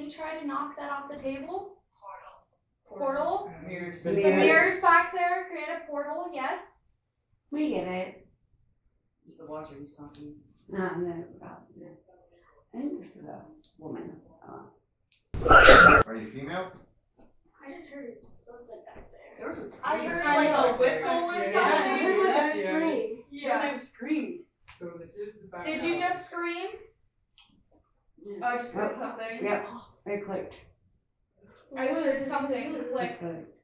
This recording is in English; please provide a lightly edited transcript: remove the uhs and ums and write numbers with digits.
we try to knock that off the table? Portal? Mirrors. The mirrors back there, create a portal, yes? We get it. Just the watcher who's talking. No, about this. I think this is a woman. Are you female? I just heard something back there. There was a scream. I heard like a whistle or something. I heard like a scream. Yeah. There's like a scream. So this is the background. Did you just scream? Oh, I just heard something. Yep, it clicked. I just heard something like